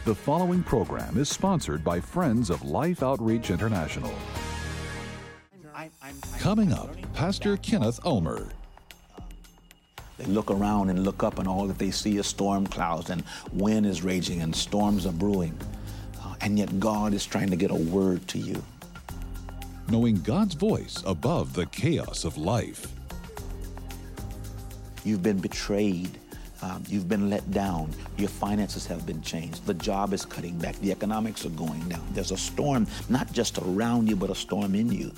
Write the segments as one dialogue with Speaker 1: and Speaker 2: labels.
Speaker 1: The following program is sponsored by Friends of Life Outreach International. Coming up, Pastor Kenneth Ulmer.
Speaker 2: They look around and look up, and all that they see is storm clouds, and wind is raging, and storms are brewing. And yet God is trying to get a word to you.
Speaker 1: Knowing God's voice above the chaos of life.
Speaker 2: You've been betrayed. You've been let down. Your finances have been changed. The job is cutting back. The economics are going down. There's a storm, not just around you, but a storm in you.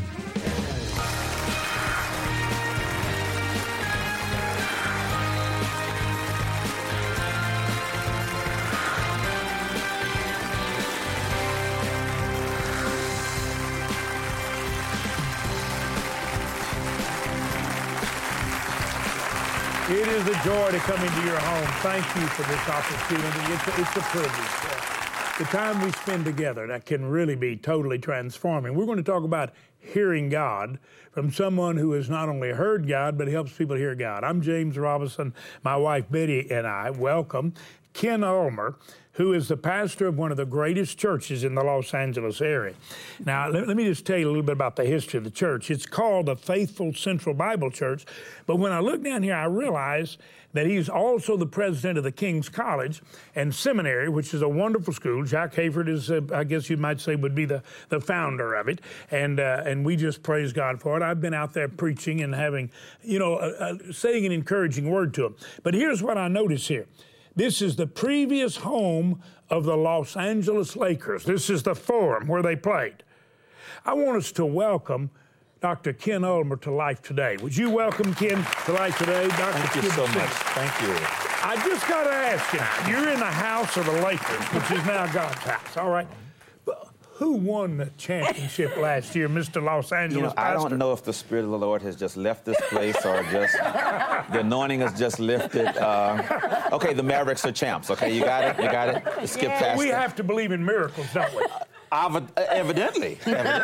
Speaker 3: It is a joy to come into your home. Thank you for this opportunity. It's a privilege. The time we spend together, that can really be totally transforming. We're going to talk about hearing God from someone who has not only heard God, but helps people hear God. I'm James Robinson. My wife Betty and I welcome Ken Ulmer, who is the pastor of one of the greatest churches in the Los Angeles area. Now, let me just tell you a little bit about the history of the church. It's called the Faithful Central Bible Church, but when I look down here, I realize that he's also the president of the King's College and Seminary, which is a wonderful school. Jack Hayford is, I guess you might say, would be the founder of it, and we just praise God for it. I've been out there preaching and having, saying an encouraging word to them. But here's what I notice here. This is the previous home of the Los Angeles Lakers. This is the Forum where they played. I want us to welcome Dr. Ken Ulmer to Life Today. Would you welcome Ken to Life Today? Dr.
Speaker 2: Thank you so much. Thank you.
Speaker 3: I just got to ask you, you're in the house of the Lakers, which is now God's house, all right? Who won the championship last year, Mr. Los Angeles
Speaker 2: I
Speaker 3: pastor?
Speaker 2: don't know if the Spirit of the Lord has just left this place or just the anointing has just lifted. Okay, the Mavericks are champs. Okay, you got it? You got it? Let's skip past
Speaker 3: We
Speaker 2: it.
Speaker 3: have to believe in miracles, don't we?
Speaker 2: Evidently.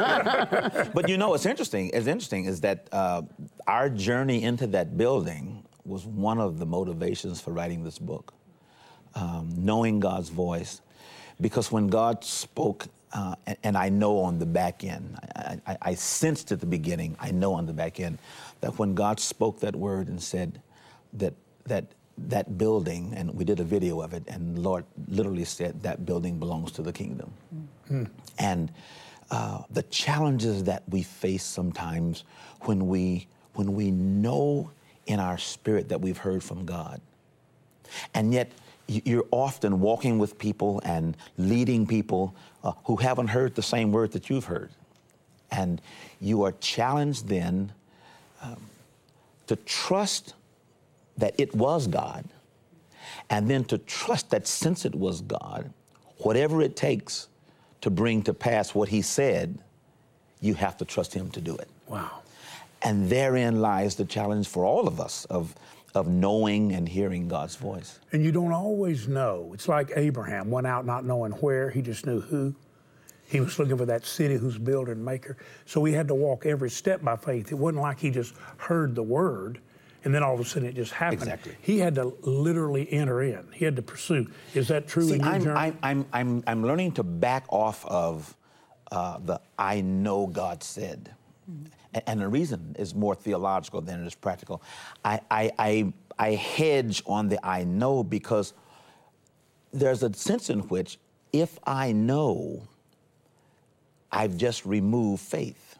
Speaker 2: But what's interesting is that our journey into that building was one of the motivations for writing this book, knowing God's voice. Because when God spoke, and I know on the back end, I sensed at the beginning, I know on the back end, that when God spoke that word and said that building, and we did a video of it, and the Lord literally said that building belongs to the kingdom. Mm-hmm. And the challenges that we face sometimes when we know in our spirit that we've heard from God, and yet you're often walking with people and leading people who haven't heard the same word that you've heard. And you are challenged then to trust that it was God, and then to trust that since it was God, whatever it takes to bring to pass what he said, you have to trust him to do it.
Speaker 3: Wow.
Speaker 2: And therein lies the challenge for all of us of knowing and hearing God's voice.
Speaker 3: And you don't always know. It's like Abraham went out not knowing where, he just knew who. He was looking for that city whose builder and maker. So he had to walk every step by faith. It wasn't like he just heard the word and then all of a sudden it just happened.
Speaker 2: Exactly.
Speaker 3: He had to literally enter in. He had to pursue. Is that true in your journey?
Speaker 2: I'm learning to back off of the I know God said. And the reason is more theological than it is practical. I hedge on the I know because there's a sense in which if I know, I've just removed faith.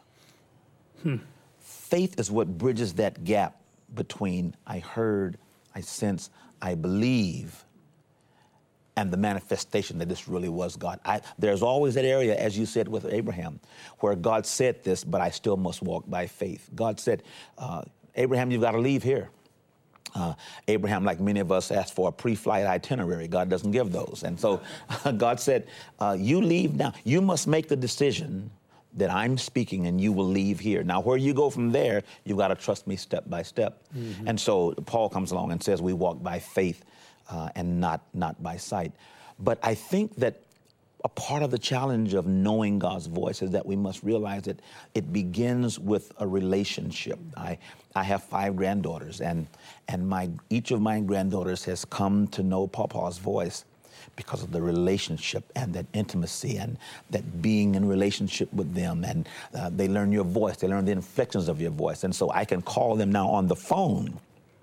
Speaker 2: Faith is what bridges that gap between I heard, I sense, I believe, and the manifestation that this really was God. There's always that area, as you said with Abraham, where God said this, but I still must walk by faith. God said, Abraham, you've got to leave here. Abraham, like many of us, asked for a pre-flight itinerary. God doesn't give those. And so God said, you leave now. You must make the decision that I'm speaking and you will leave here. Now, where you go from there, you've got to trust me step by step. Mm-hmm. And so Paul comes along and says we walk by faith and not by sight. But I think that a part of the challenge of knowing God's voice is that we must realize that it begins with a relationship. I have 5 granddaughters, and each of my granddaughters has come to know Papa's voice because of the relationship and that intimacy and that being in relationship with them. And they learn your voice. They learn the inflections of your voice. And so I can call them now on the phone,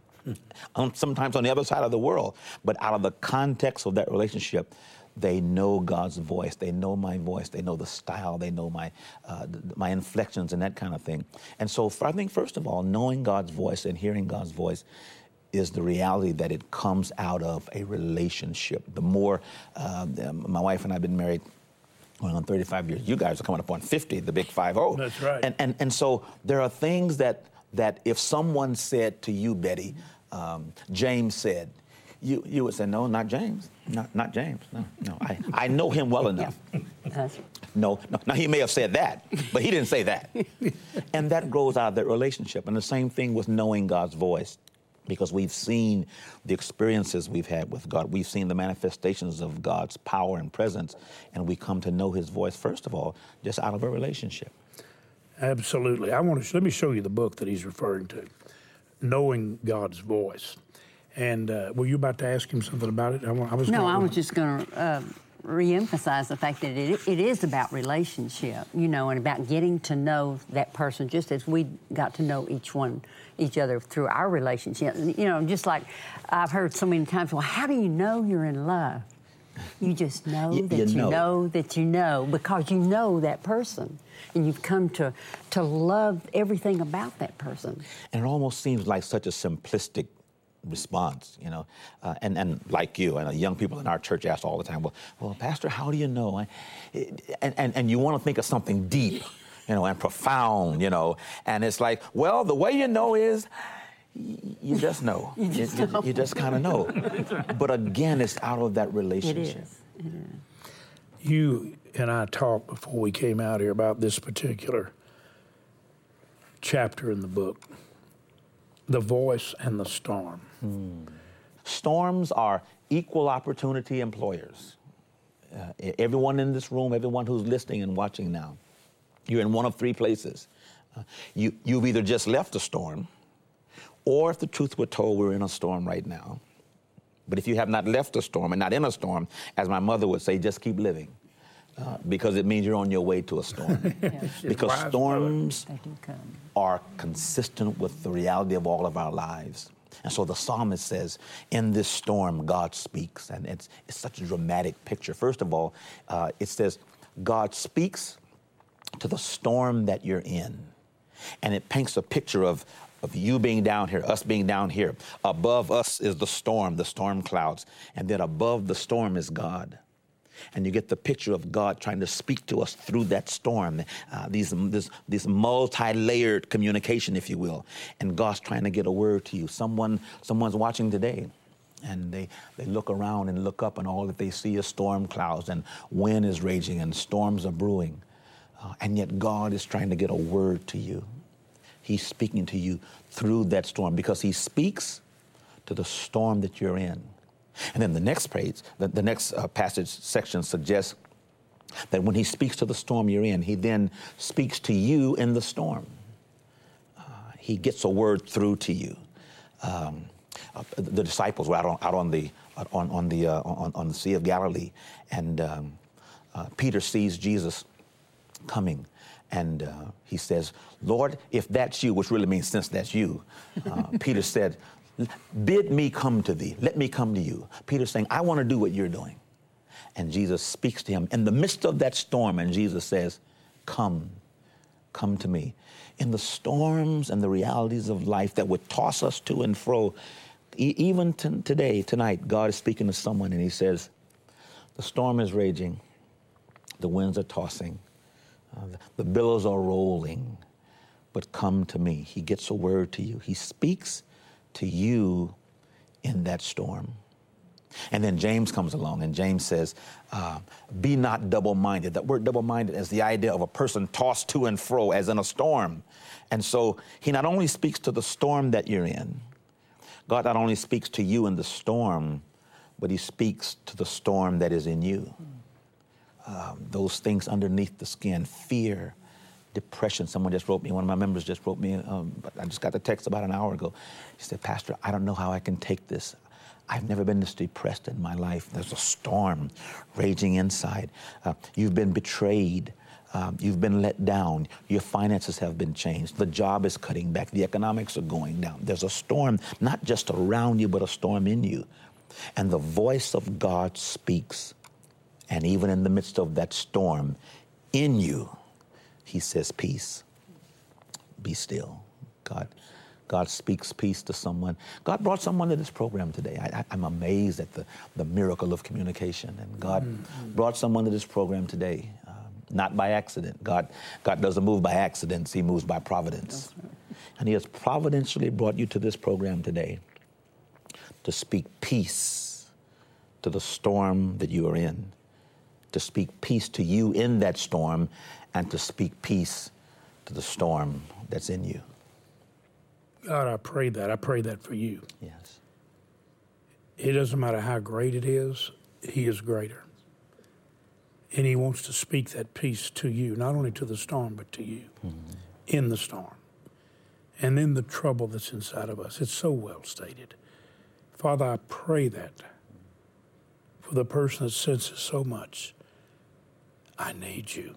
Speaker 2: sometimes on the other side of the world, but out of the context of that relationship, they know God's voice. They know my voice. They know the style. They know my inflections and that kind of thing. And so I think, first of all, knowing God's voice and hearing God's voice is the reality that it comes out of a relationship. The more, my wife and I have been married going on 35 years. You guys are coming up on 50, the big 5-0.
Speaker 3: That's right.
Speaker 2: And so there are things that if someone said to you, Betty, James said, you would say, no, not James. Not James. No. I know him well enough.
Speaker 4: Yeah.
Speaker 2: No. Now, he may have said that, but he didn't say that. And that grows out of that relationship. And the same thing with knowing God's voice, because we've seen the experiences we've had with God. We've seen the manifestations of God's power and presence, and we come to know his voice, first of all, just out of a relationship.
Speaker 3: Absolutely. Let me show you the book that he's referring to, Knowing God's Voice. And were you about to ask him something about it?
Speaker 4: I was just going to reemphasize the fact that it is about relationship, and about getting to know that person, just as we got to know each other through our relationship. Just like I've heard so many times, well, how do you know you're in love? You just know that you know that you know, because you know that person, and you've come to love everything about that person.
Speaker 2: And it almost seems like such a simplistic response, and like you, and young people in our church ask all the time, well, Pastor, how do you know? And you want to think of something deep, and profound, and it's like, well, the way you know is you just know. You just kind of know. But again, it's out of that relationship.
Speaker 4: It is.
Speaker 3: You and I talked before we came out here about this particular chapter in the book, The Voice and the Storm.
Speaker 2: Storms are equal opportunity employers. Everyone in this room, everyone who's listening and watching now, you're in one of three places. You've either just left a storm, or if the truth were told, we're in a storm right now. But if you have not left a storm and not in a storm, as my mother would say, just keep living. Because it means you're on your way to a storm. Because storms are consistent with the reality of all of our lives. And so the psalmist says, in this storm, God speaks. And it's such a dramatic picture. First of all, it says, God speaks to the storm that you're in. And it paints a picture of you being down here, us being down here. Above us is the storm clouds. And then above the storm is God. And you get the picture of God trying to speak to us through that storm, this multi-layered communication, if you will. And God's trying to get a word to you. Someone's watching today, and they look around and look up, and all that they see is storm clouds, and wind is raging, and storms are brewing. And yet God is trying to get a word to you. He's speaking to you through that storm, because he speaks to the storm that you're in. And then the next page, the next passage section suggests that when he speaks to the storm you're in, he then speaks to you in the storm. He gets a word through to you. The disciples were out on the Sea of Galilee, and Peter sees Jesus coming. And he says, Lord, if that's you, which really means since that's you, Peter said, bid me come to thee. Let me come to you. Peter's saying, I want to do what you're doing. And Jesus speaks to him in the midst of that storm. And Jesus says, come to me. In the storms and the realities of life that would toss us to and fro, even tonight, God is speaking to someone, and he says, the storm is raging. The winds are tossing. The billows are rolling. But come to me. He gets a word to you. He speaks to you in that storm. And then James comes along, and James says, be not double-minded. That word double-minded is the idea of a person tossed to and fro as in a storm. And so he not only speaks to the storm that you're in, God not only speaks to you in the storm, but he speaks to the storm that is in you. Those things underneath the skin, fear, depression. Someone just wrote me, one of my members just wrote me, I just got the text about an hour ago. He said, Pastor, I don't know how I can take this. I've never been this depressed in my life. There's a storm raging inside. You've been betrayed. You've been let down. Your finances have been changed. The job is cutting back. The economics are going down. There's a storm, not just around you, but a storm in you. And the voice of God speaks. And even in the midst of that storm in you, he says, peace, be still. God speaks peace to someone. God brought someone to this program today. I'm amazed at the miracle of communication. And God brought someone to this program today, not by accident. God doesn't move by accidents. He moves by providence. And he has providentially brought you to this program today to speak peace to the storm that you are in, to speak peace to you in that storm, and to speak peace to the storm that's in you.
Speaker 3: God, I pray that. I pray that for you.
Speaker 2: Yes.
Speaker 3: It doesn't matter how great it is, he is greater. And he wants to speak that peace to you, not only to the storm, but to you in the storm and in the trouble that's inside of us. It's so well stated. Father, I pray that for the person that senses so much, I need you.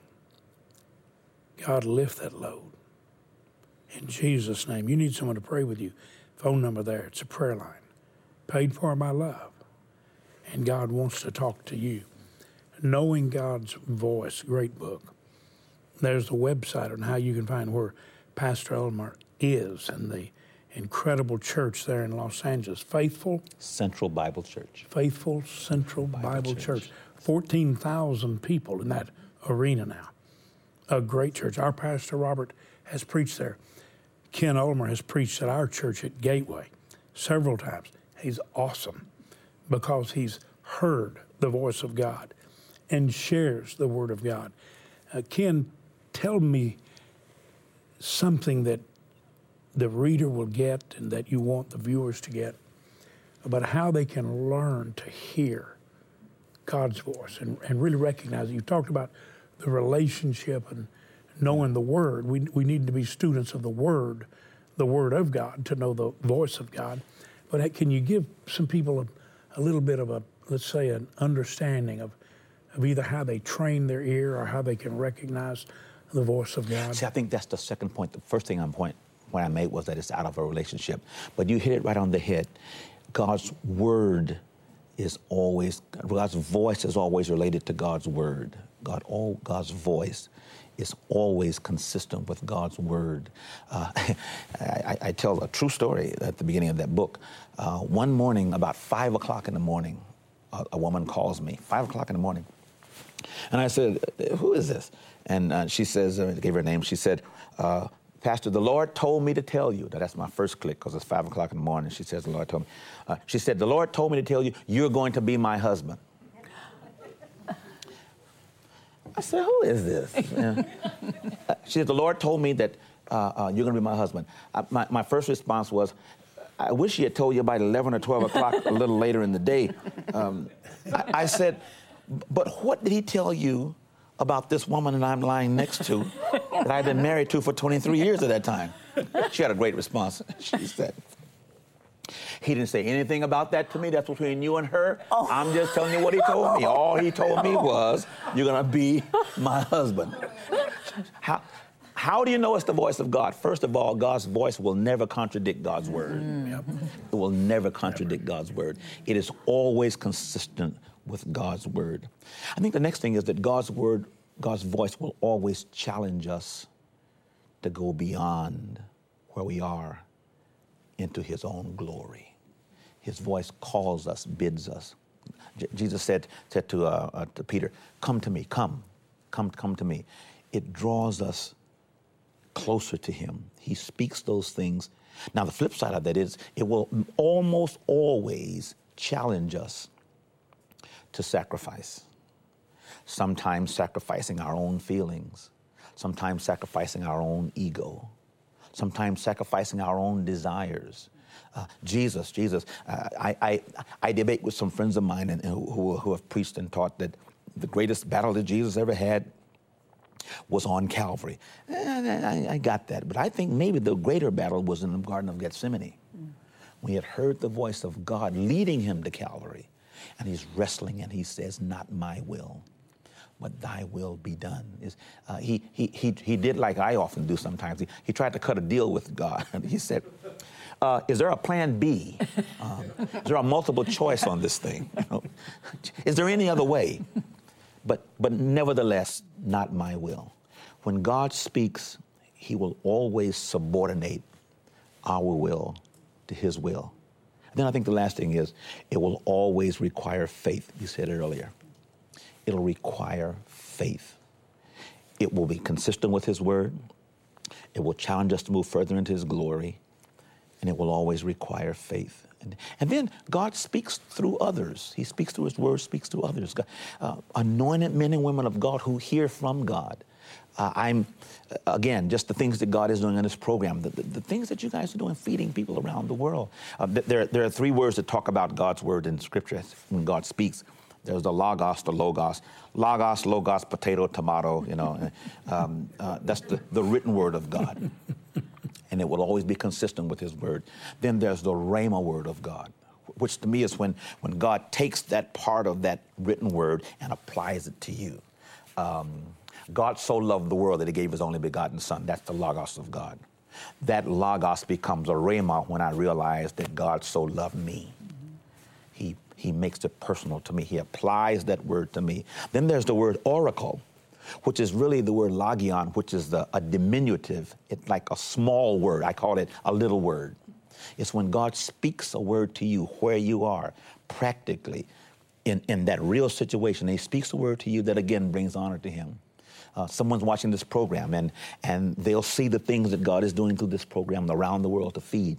Speaker 3: God, lift that load. In Jesus' name. You need someone to pray with you. Phone number there. It's a prayer line. Paid for by love. And God wants to talk to you. Knowing God's Voice, great book. There's the website on how you can find where Pastor Elmer is and the incredible church there in Los Angeles. Faithful
Speaker 2: Central Bible Church.
Speaker 3: Faithful Central Bible Church. 14,000 people in that arena now. A great church. Our Pastor Robert has preached there. Ken Ulmer has preached at our church at Gateway several times. He's awesome because he's heard the voice of God and shares the Word of God. Ken, tell me something that the reader will get and that you want the viewers to get about how they can learn to hear God's voice and really recognize it. You talked about the relationship and knowing the Word. We need to be students of the Word of God, to know the voice of God. But can you give some people a little bit of let's say, an understanding of either how they train their ear or how they can recognize the voice of God?
Speaker 2: See, I think that's the second point. The first thing I made was that it's out of a relationship. But you hit it right on the head. God's Word is always, God's voice is always related to God's Word. God's voice is always consistent with God's Word. I tell a true story at the beginning of that book. One morning, about 5 o'clock in the morning, a woman calls me, 5 o'clock in the morning. And I said, who is this? And she says, I gave her a name. She said, Pastor, the Lord told me to tell you. Now, that's my first click because it's 5 o'clock in the morning. She says, the Lord told me. She said, the Lord told me to tell you, you're going to be my husband. I said, who is this? She said, the Lord told me that you're going to be my husband. My first response was, I wish he had told you about 11 or 12 o'clock a little later in the day. I said, but what did he tell you about this woman that I'm lying next to that I've been married to for 23 years at that time? She had a great response. She said, he didn't say anything about that to me. That's between you and her. Oh. I'm just telling you what he told me. All he told me was, you're going to be my husband. How do you know it's the voice of God? First of all, God's voice will never contradict God's Word. Yep. It will never contradict God's Word. It is always consistent with God's Word. I think the next thing is that God's Word, God's voice will always challenge us to go beyond where we are into His own glory. His voice calls us, bids us. Jesus said to Peter, come to me, come to me. It draws us closer to Him. He speaks those things. Now, the flip side of that is it will almost always challenge us to sacrifice. Sometimes sacrificing our own feelings, sometimes sacrificing our own ego, sometimes sacrificing our own desires. Jesus. I debate with some friends of mine who have preached and taught that the greatest battle that Jesus ever had was on Calvary. I got that, but I think maybe the greater battle was in the Garden of Gethsemane, when he had heard the voice of God leading him to Calvary, and he's wrestling and he says, not my will, but thy will be done. He did like I often do sometimes. He tried to cut a deal with God. He said, is there a plan B? Is there a multiple choice on this thing? You know? Is there any other way? But nevertheless, not my will. When God speaks, he will always subordinate our will to his will. And then I think the last thing is, it will always require faith. You said it earlier. It'll require faith. It will be consistent with his word. It will challenge us to move further into his glory. And it will always require faith. And then God speaks through others. He speaks through his word, speaks through others. Anointed men and women of God who hear from God. Again, just the things that God is doing in this program, the things that you guys are doing, feeding people around the world. There are three words that talk about God's word in Scripture when God speaks. There's the logos, the logos. Logos, potato, tomato, you know. That's the written word of God. And it will always be consistent with his word. Then there's the rhema word of God, which to me is when God takes that part of that written word and applies it to you. God so loved the world that he gave his only begotten son. That's the logos of God. That logos becomes a rhema when I realize that God so loved me. He makes it personal to me. He applies that word to me. Then there's the word oracle, which is really the word logion, which is a diminutive. It's like a small word. I call it a little word. It's when God speaks a word to you where you are, practically, in that real situation. He speaks a word to you that, again, brings honor to him. Someone's watching this program, and they'll see the things that God is doing through this program around the world to feed.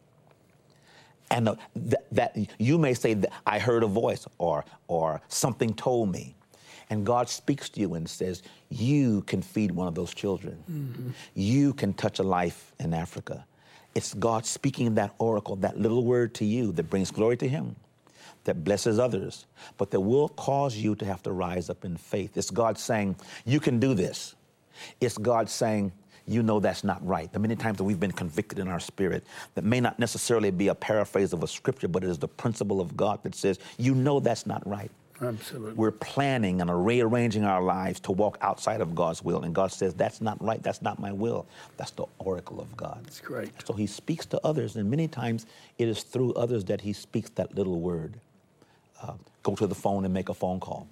Speaker 2: And that you may say, that I heard a voice or something told me. And God speaks to you and says, you can feed one of those children. Mm-hmm. You can touch a life in Africa. It's God speaking that oracle, that little word to you that brings glory to him, that blesses others, but that will cause you to have to rise up in faith. It's God saying, you can do this. It's God saying, you know that's not right. The many times that we've been convicted in our spirit, that may not necessarily be a paraphrase of a scripture, but it is the principle of God that says, you know that's not right.
Speaker 3: Absolutely. We're
Speaker 2: planning and rearranging our lives to walk outside of God's will. And God says, that's not right. That's not my will. That's the oracle of God.
Speaker 3: That's great.
Speaker 2: So he speaks to others, and many times it is through others that he speaks that little word. Go to the phone and make a phone call.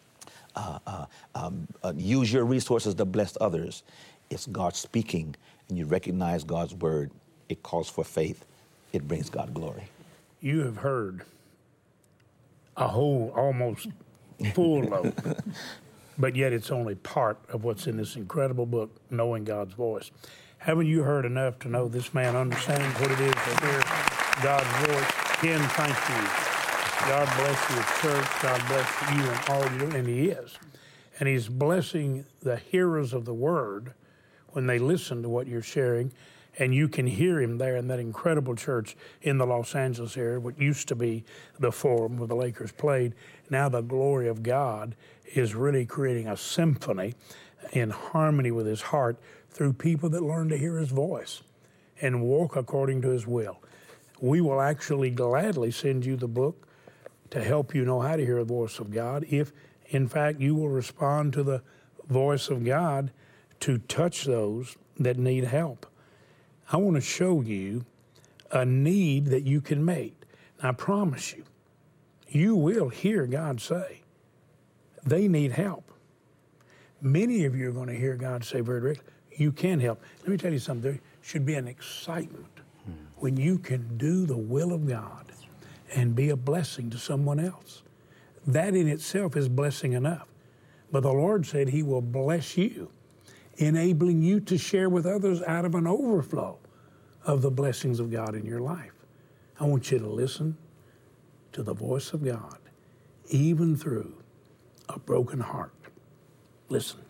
Speaker 2: Use your resources to bless others. It's God speaking, and you recognize God's word. It calls for faith. It brings God glory.
Speaker 3: You have heard a whole, almost full load, but yet it's only part of what's in this incredible book, Knowing God's Voice. Haven't you heard enough to know this man understands what it is to hear God's voice? Ken, thank you. God bless your church. God bless you and all you do, and he is. And he's blessing the hearers of the word when they listen to what you're sharing, and you can hear him there in that incredible church in the Los Angeles area, what used to be the Forum where the Lakers played. Now the glory of God is really creating a symphony in harmony with his heart through people that learn to hear his voice and walk according to his will. We will actually gladly send you the book to help you know how to hear the voice of God if, in fact, you will respond to the voice of God to touch those that need help. I want to show you a need that you can meet. I promise you, you will hear God say, they need help. Many of you are going to hear God say very directly, you can help. Let me tell you something. There should be an excitement when you can do the will of God and be a blessing to someone else. That in itself is blessing enough. But the Lord said he will bless you, enabling you to share with others out of an overflow of the blessings of God in your life. I want you to listen to the voice of God, even through a broken heart. Listen.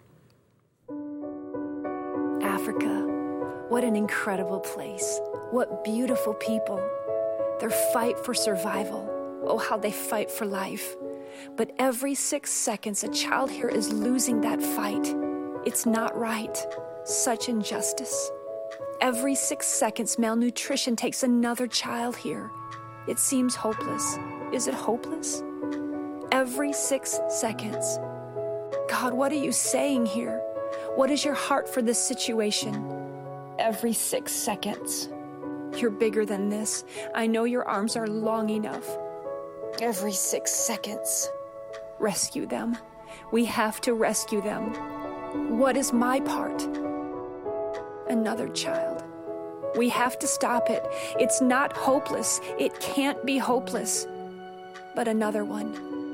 Speaker 5: Africa, what an incredible place. What beautiful people. Their fight for survival. Oh, how they fight for life. But every 6 seconds, a child here is losing that fight. It's not right. Such injustice. Every 6 seconds, malnutrition takes another child here. It seems hopeless. Is it hopeless? Every 6 seconds. God, what are you saying here? What is your heart for this situation? Every 6 seconds. You're bigger than this. I know your arms are long enough. Every 6 seconds. Rescue them. We have to rescue them. What is my part? Another child. We have to stop it. It's not hopeless. It can't be hopeless. But another one.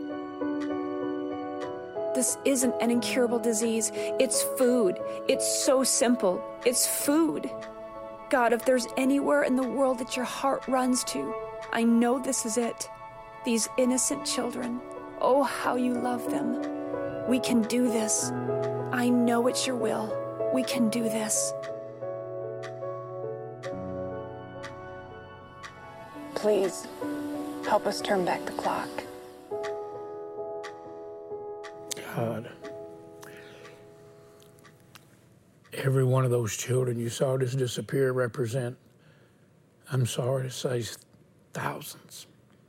Speaker 5: This isn't an incurable disease. It's food. It's so simple. It's food. God, if there's anywhere in the world that your heart runs to, I know this is it. These innocent children. Oh, how you love them. We can do this. I know it's your will. We can do this. Please, help us turn back the clock.
Speaker 3: God, every one of those children you saw just disappear represent, I'm sorry to say, thousands.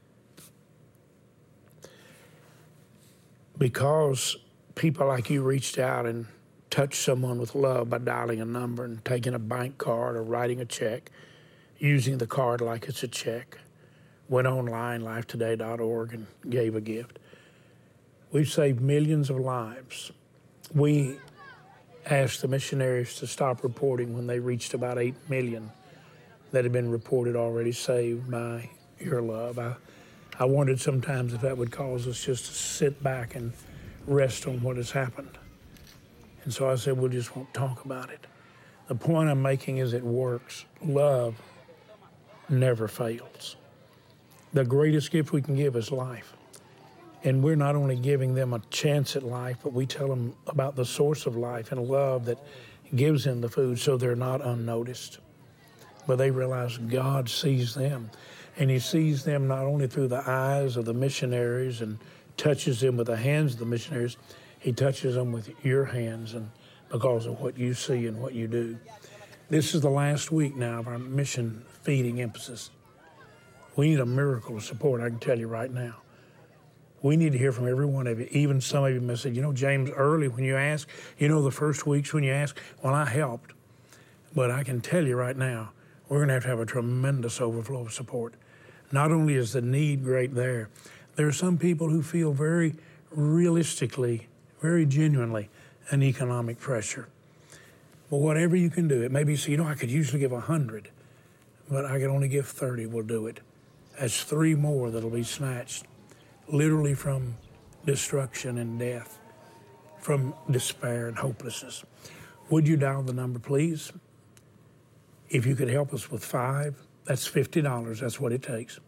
Speaker 3: Because people like you reached out and touched someone with love by dialing a number and taking a bank card or writing a check, using the card like it's a check, went online, lifetoday.org, and gave a gift. We've saved millions of lives. We asked the missionaries to stop reporting when they reached about 8 million that had been reported already saved by your love. I wondered sometimes if that would cause us just to sit back and rest on what has happened. And so I said, we just won't talk about it. The point I'm making is it works. Love never fails. The greatest gift we can give is life. And we're not only giving them a chance at life, but we tell them about the source of life and love that gives them the food so they're not unnoticed. But they realize God sees them. And he sees them not only through the eyes of the missionaries and touches them with the hands of the missionaries, he touches them with your hands and because of what you see and what you do. This is the last week now of our mission feeding emphasis. We need a miracle of support, I can tell you right now. We need to hear from every one of you. Even some of you may say, James, early when you ask, the first weeks when you ask, well, I helped. But I can tell you right now, we're going to have a tremendous overflow of support. Not only is the need great there are some people who feel very realistically, very genuinely, an economic pressure. But whatever you can do, it may be, I could usually give 100, but I can only give 30, we'll do it. That's 3 more that'll be snatched, literally from destruction and death, from despair and hopelessness. Would you dial the number, please? If you could help us with 5, that's $50. That's what it takes.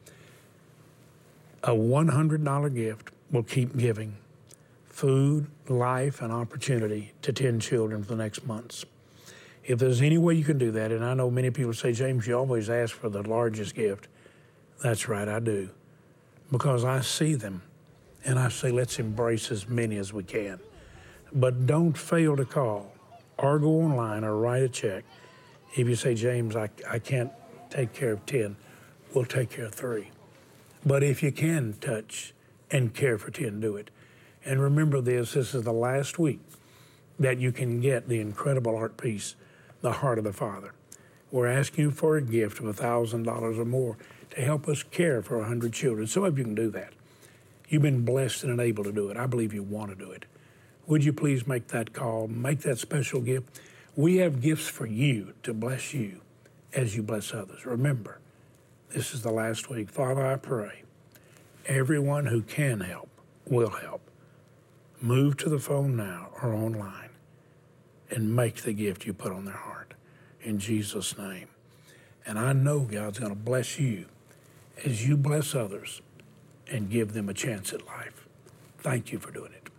Speaker 3: A $100 gift will keep giving food, life, and opportunity to 10 children for the next months. If there's any way you can do that, and I know many people say, James, you always ask for the largest gift. That's right, I do. Because I see them, and I say, let's embrace as many as we can. But don't fail to call or go online or write a check. If you say, James, I can't take care of 10, we'll take care of 3. But if you can touch and care for 10, do it. And remember this is the last week that you can get the incredible art piece, The Heart of the Father. We're asking you for a gift of $1,000 or more to help us care for 100 children. Some of you can do that. You've been blessed and able to do it. I believe you want to do it. Would you please make that call, make that special gift? We have gifts for you to bless you as you bless others. Remember, this is the last week. Father, I pray everyone who can help will help. Move to the phone now or online and make the gift you put on their heart in Jesus' name. And I know God's going to bless you as you bless others and give them a chance at life. Thank you for doing it.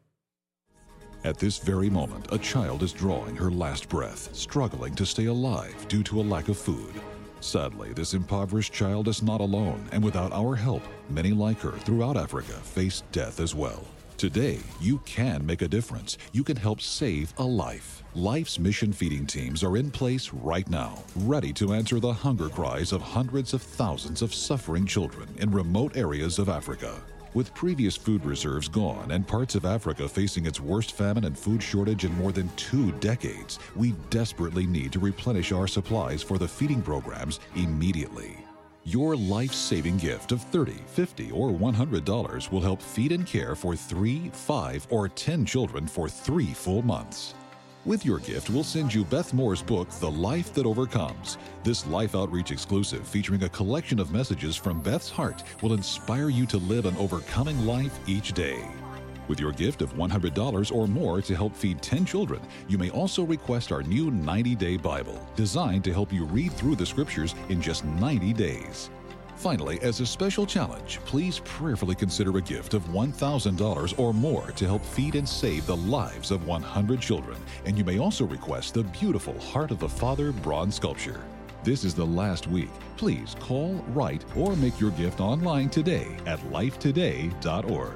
Speaker 1: At this very moment, a child is drawing her last breath, struggling to stay alive due to a lack of food. Sadly, this impoverished child is not alone, and without our help, many like her throughout Africa face death as well. Today, you can make a difference. You can help save a life. Life's mission feeding teams are in place right now, ready to answer the hunger cries of hundreds of thousands of suffering children in remote areas of Africa. With previous food reserves gone and parts of Africa facing its worst famine and food shortage in more than 2 decades, we desperately need to replenish our supplies for the feeding programs immediately. Your life-saving gift of $30, $50, or $100 will help feed and care for 3, 5, or 10 children for 3 full months. With your gift, we'll send you Beth Moore's book, The Life That Overcomes. This Life Outreach exclusive, featuring a collection of messages from Beth's heart, will inspire you to live an overcoming life each day. With your gift of $100 or more to help feed 10 children, you may also request our new 90-Day Bible, designed to help you read through the Scriptures in just 90 days. Finally, as a special challenge, please prayerfully consider a gift of $1,000 or more to help feed and save the lives of 100 children. And you may also request the beautiful Heart of the Father bronze sculpture. This is the last week. Please call, write, or make your gift online today at lifetoday.org.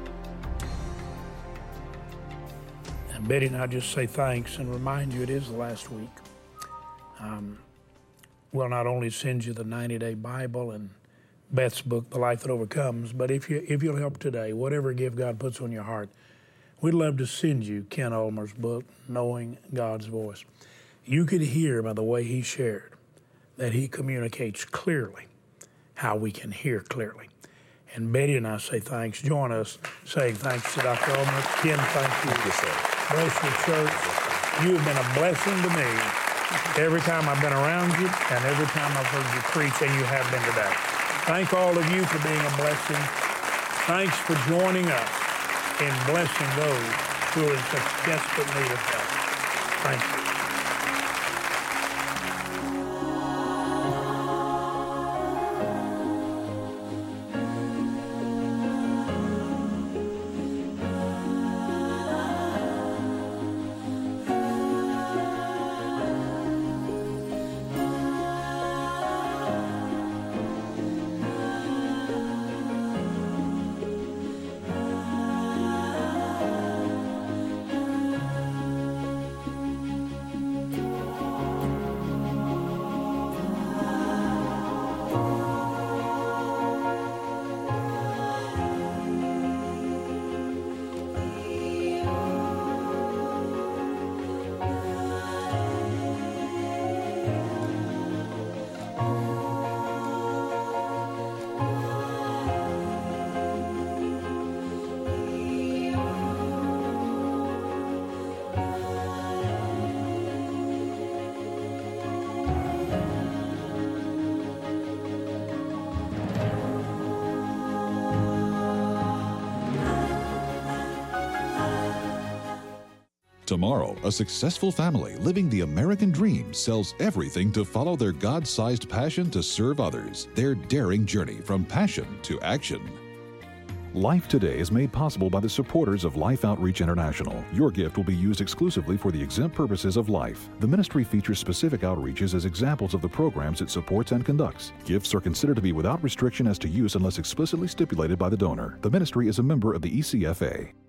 Speaker 3: And Betty and I just say thanks and remind you it is the last week. We'll not only send you the 90-Day Bible and Beth's book, The Life That Overcomes, but if you'll help today, whatever gift God puts on your heart, we'd love to send you Ken Ulmer's book, Knowing God's Voice. You could hear by the way he shared that he communicates clearly how we can hear clearly. And Betty and I say thanks. Join us saying thanks to Dr. Ulmer. Ken, thank you.
Speaker 2: Thank you, sir.
Speaker 3: Bless your church. You have been a blessing to me every time I've been around you and every time I've heard you preach, and you have been today. Thank all of you for being a blessing. Thanks for joining us in blessing those who are in such desperate need of help. Thank you.
Speaker 1: Tomorrow, a successful family living the American dream sells everything to follow their God-sized passion to serve others, their daring journey from passion to action. Life Today is made possible by the supporters of Life Outreach International. Your gift will be used exclusively for the exempt purposes of life. The ministry features specific outreaches as examples of the programs it supports and conducts. Gifts are considered to be without restriction as to use unless explicitly stipulated by the donor. The ministry is a member of the ECFA.